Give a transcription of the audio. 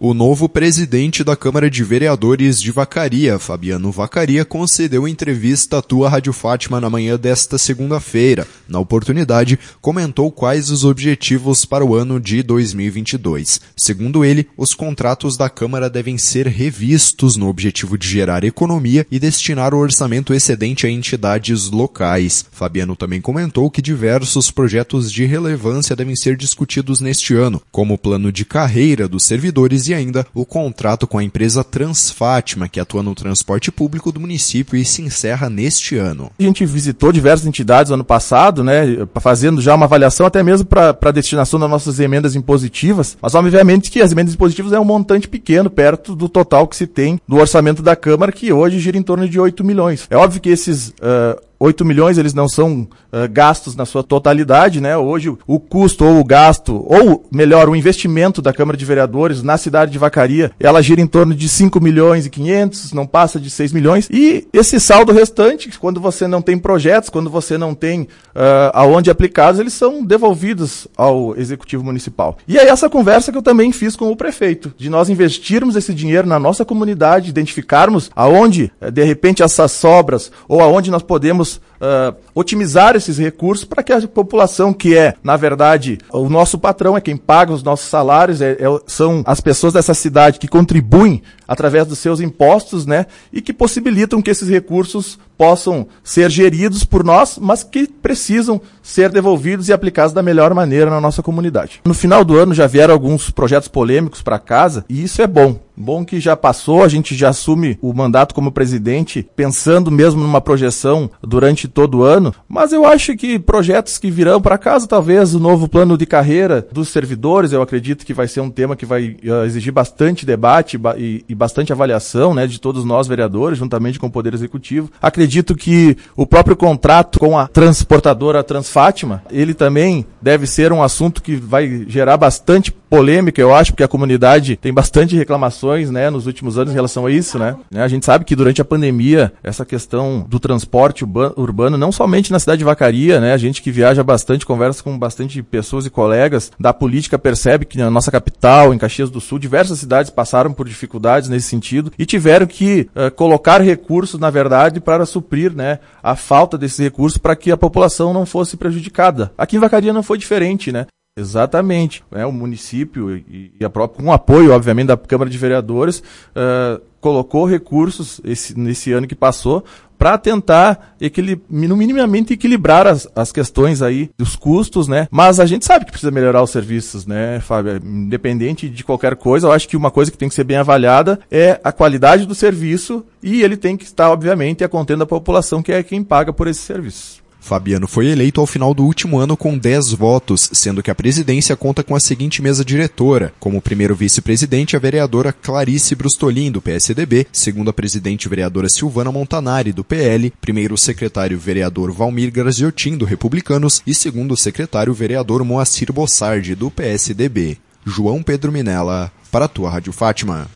O novo presidente da Câmara de Vereadores de Vacaria, Fabiano Vacaria, concedeu entrevista à Tua Rádio Fátima na manhã desta segunda-feira. Na oportunidade, comentou quais os objetivos para o ano de 2022. Segundo ele, os contratos da Câmara devem ser revistos no objetivo de gerar economia e destinar o orçamento excedente a entidades locais. Fabiano também comentou que diversos projetos de relevância devem ser discutidos neste ano, como o plano de carreira dos servidores e ainda o contrato com a empresa Transfátima, que atua no transporte público do município e se encerra neste ano. A gente visitou diversas entidades ano passado, fazendo já uma avaliação até mesmo para a destinação das nossas emendas impositivas, mas obviamente que as emendas impositivas é um montante pequeno, perto do total que se tem do orçamento da Câmara, que hoje gira em torno de 8 milhões. É óbvio que esses 8 milhões, eles não são gastos na sua totalidade, Hoje o custo ou o gasto, ou melhor, o investimento da Câmara de Vereadores na cidade de Vacaria, ela gira em torno de 5 milhões e 500, não passa de 6 milhões. E esse saldo restante, quando você não tem projetos, quando você não tem aonde aplicados, eles são devolvidos ao Executivo Municipal. E é essa conversa que eu também fiz com o prefeito, de nós investirmos esse dinheiro na nossa comunidade, identificarmos aonde, de repente, essas sobras, ou aonde nós podemos otimizar esses recursos para que a população, que é, na verdade, o nosso patrão, é quem paga os nossos salários, são as pessoas dessa cidade que contribuem através dos seus impostos, e que possibilitam que esses recursos possam ser geridos por nós, mas que precisam ser devolvidos e aplicados da melhor maneira na nossa comunidade. No final do ano já vieram alguns projetos polêmicos para casa, e isso é bom. Bom que já passou, a gente já assume o mandato como presidente, pensando mesmo numa projeção durante todo o ano, mas eu acho que projetos que virão para casa, talvez o novo plano de carreira dos servidores, eu acredito que vai ser um tema que vai exigir bastante debate e bastante avaliação, de todos nós vereadores, juntamente com o Poder Executivo. Acredito que o próprio contrato com a transportadora Transfátima, ele também deve ser um assunto que vai gerar bastante polêmica, eu acho, porque a comunidade tem bastante reclamações, nos últimos anos em relação a isso, A gente sabe que durante a pandemia, essa questão do transporte urbano, não somente na cidade de Vacaria, A gente que viaja bastante, conversa com bastante pessoas e colegas da política, percebe que na nossa capital, em Caxias do Sul, diversas cidades passaram por dificuldades nesse sentido e tiveram que colocar recursos, na verdade, para suprir, a falta desses recursos para que a população não fosse prejudicada. Aqui em Vacaria não foi diferente, Exatamente. O município e com o apoio, obviamente, da Câmara de Vereadores, colocou recursos nesse ano que passou para tentar minimamente equilibrar as questões aí dos custos, Mas a gente sabe que precisa melhorar os serviços, Fábio? Independente de qualquer coisa, eu acho que uma coisa que tem que ser bem avaliada é a qualidade do serviço e ele tem que estar, obviamente, a contento da população, que é quem paga por esses serviços. Fabiano foi eleito ao final do último ano com 10 votos, sendo que a presidência conta com a seguinte mesa diretora. Como primeiro vice-presidente, a vereadora Clarice Brustolin, do PSDB, segunda presidente, vereadora Silvana Montanari, do PL, primeiro secretário, vereador Valmir Graziotin, do Republicanos, e segundo secretário, vereador Moacir Bossardi, do PSDB. João Pedro Minella, para a Tua Rádio Fátima.